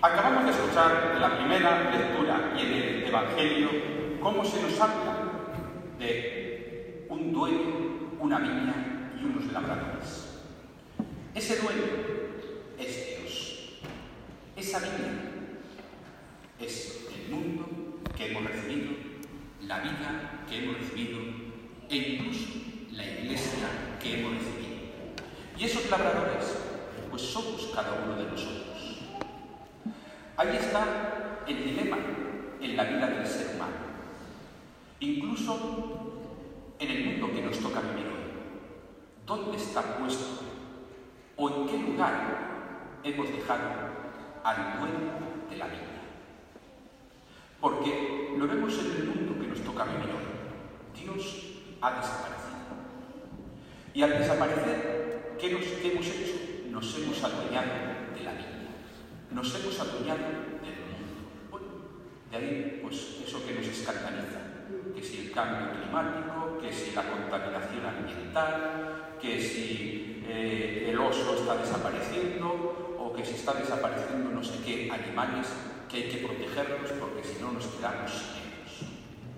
Acabamos de escuchar en la primera lectura y en el Evangelio cómo se nos habla de un dueño, una viña y unos labradores. Ese dueño es Dios. Esa viña es el mundo que hemos recibido, la vida que hemos recibido e incluso la iglesia que hemos recibido. Y esos labradores, pues somos cada uno de nosotros. Ahí está el dilema en la vida del ser humano, incluso en el mundo que nos toca vivir hoy. ¿Dónde está puesto o en qué lugar hemos dejado al dueño de la viña? Porque lo vemos en el mundo que nos toca vivir hoy. Dios ha desaparecido. Y al desaparecer, ¿qué hemos hecho? Nos hemos adueñado de la viña. Nos hemos adueñado del mundo. Bueno, de ahí, pues, eso que nos escandaliza. Que si el cambio climático, que si la contaminación ambiental, que si el oso está desapareciendo, o que si está desapareciendo no sé qué animales que hay que protegerlos porque si no nos quedamos sin ellos.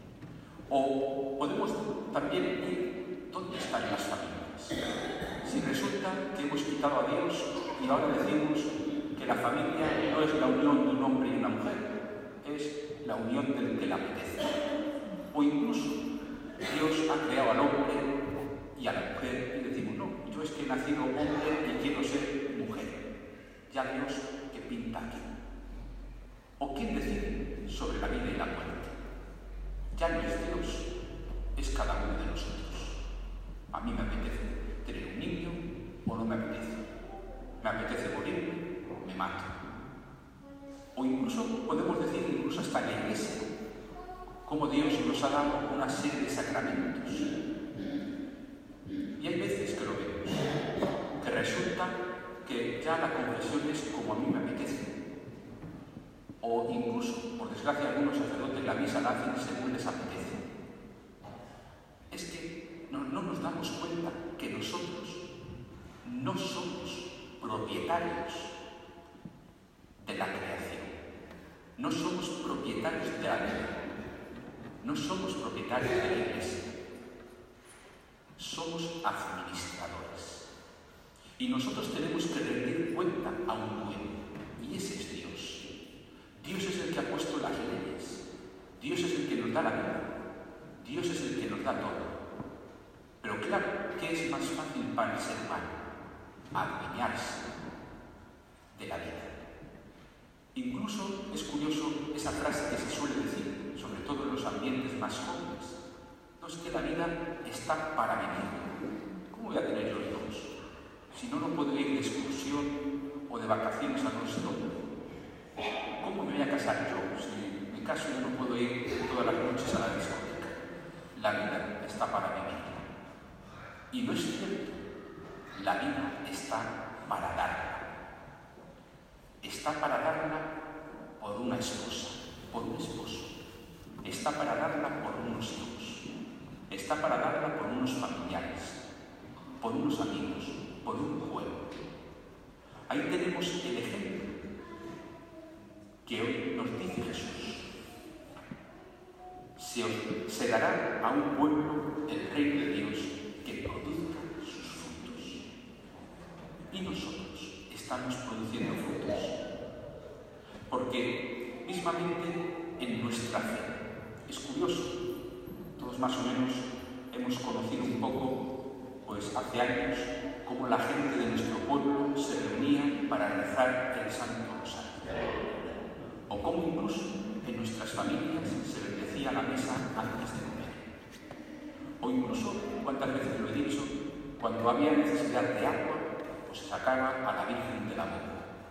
O podemos también ir dónde están las familias. Si resulta que hemos quitado a Dios y ahora decimos que la familia no es la unión de un hombre y una mujer, es la unión del que le apetece. O incluso Dios ha creado al hombre y a la mujer y decimos, no, yo es que he nacido hombre y quiero ser mujer. Ya Dios, ¿qué pinta aquí? ¿O quién decide sobre la vida y la muerte? Ya no es Dios, es cada uno de nosotros. A mí me apetece tener un niño o no me apetece. Me apetece morirme, me mato. O incluso podemos decir, incluso hasta en la iglesia, cómo Dios nos ha dado una serie de sacramentos. Y hay veces que lo vemos, que resulta que ya la confesión es como a mí me apetece. O incluso, por desgracia, algunos sacerdotes la misa la hacen según les apetece. Es que no nos damos cuenta que nosotros no somos propietarios de la creación. No somos propietarios de la vida. No somos propietarios de la iglesia. Somos administradores. Y nosotros tenemos que rendir cuenta a un dueño. Y ese es Dios. Dios es el que ha puesto las leyes. Dios es el que nos da la vida. Dios es el que nos da todo. Pero claro, ¿qué es más fácil para el ser humano? Adueñarse de la vida. Incluso es curioso esa frase que se suele decir, sobre todo en los ambientes más jóvenes. No es que la vida está para vivir. ¿Cómo voy a tener yo hijos? Si no puedo ir de excursión o de vacaciones a no sé dónde. ¿Cómo me voy a casar yo? Si en mi caso yo no puedo ir todas las noches a la discoteca. La vida está para vivir. Y no es cierto. La vida está para darla. Está para darla por una esposa, por un esposo. Está para darla por unos hijos. Está para darla por unos familiares, por unos amigos, por un juego. Ahí tenemos el ejemplo que hoy nos dice Jesús. Se dará a un pueblo el reino de Dios que produzca sus frutos. Y nosotros estamos produciendo frutos. Porque mismamente en nuestra fe, es curioso, todos más o menos hemos conocido un poco, pues hace años, cómo la gente de nuestro pueblo se reunía para rezar el Santo Rosario. O cómo incluso en nuestras familias se bendecía la mesa antes de comer. O incluso, cuántas veces lo he dicho, cuando había necesidad de agua, pues se sacaba a la Virgen de la boca.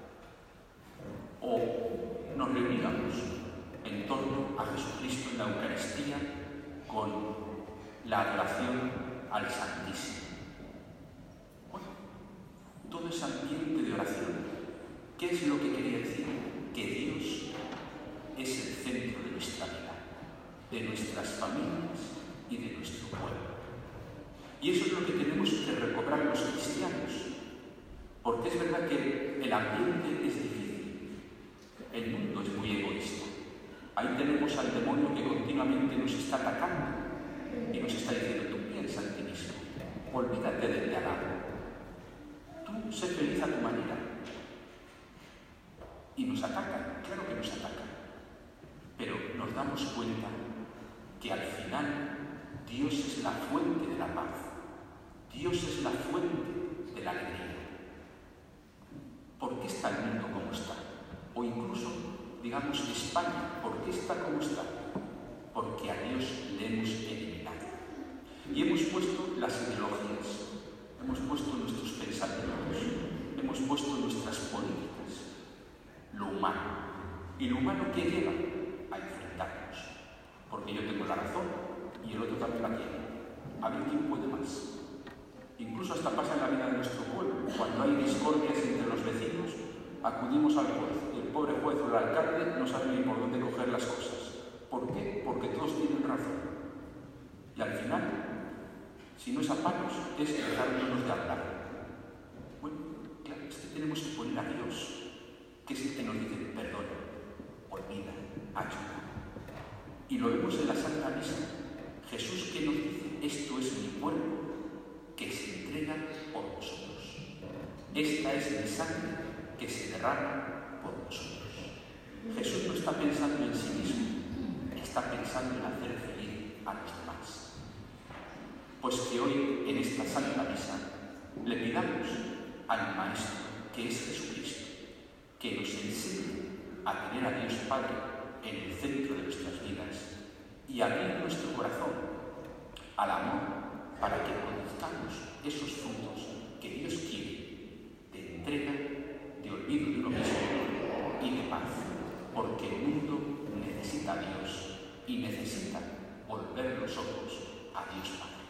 O nos reuníamos en torno a Jesucristo en la Eucaristía con la adoración al Santísimo. Bueno, todo ese ambiente de oración, ¿qué es lo que quería decir? Que Dios es el centro de nuestra vida, de nuestras familias y de nuestro pueblo. Y eso es lo que tenemos que recobrar los cristianos, porque es verdad que el ambiente es difícil. Ahí tenemos al demonio que continuamente nos está atacando y nos está diciendo: tú piensa en ti mismo, olvídate del de al lado, tú sé feliz a tu manera. Y nos atacan, claro que nos atacan, pero nos damos cuenta que al final Dios es la fuente de la paz, Dios es la fuente de la alegría. ¿Por qué está el mundo como está? O incluso, digamos, España, ¿por qué está como está? Porque a Dios le hemos eliminado. Y hemos puesto las ideologías, hemos puesto nuestros pensamientos, hemos puesto nuestras políticas, lo humano. ¿Y lo humano qué lleva? A enfrentarnos. Porque yo tengo la razón y el otro también la tiene. A ver quién puede más. Incluso hasta pasa en la vida de nuestro pueblo. Cuando hay discordias entre los vecinos, acudimos al juez. Y el pobre juez o el alcalde no sabe ni por dónde coger las cosas. ¿Por qué? Porque todos tienen razón. Y al final, si no es a palos, es dejándonos de hablar. Bueno, claro, es que tenemos que poner a Dios, que es el que nos dice: perdona, olvida, ayuda. Y lo vemos en la Santa Misa. Jesús, que nos dice: esto es mi cuerpo, que se entrega por vosotros. Esta es mi sangre, que se derrama por vosotros. Jesús no está pensando en sí mismo, está pensando en hacer feliz a los demás. Pues que hoy, en esta Santa Misa, le pidamos al Maestro, que es Jesucristo, que nos enseñe a tener a Dios Padre en el centro de nuestras vidas y abrir nuestro corazón al amor, para que produzcamos esos frutos que Dios quiere, de entrega, de olvido de uno mismo y de paz, porque el mundo necesita a Dios y necesita volver los ojos a Dios Padre.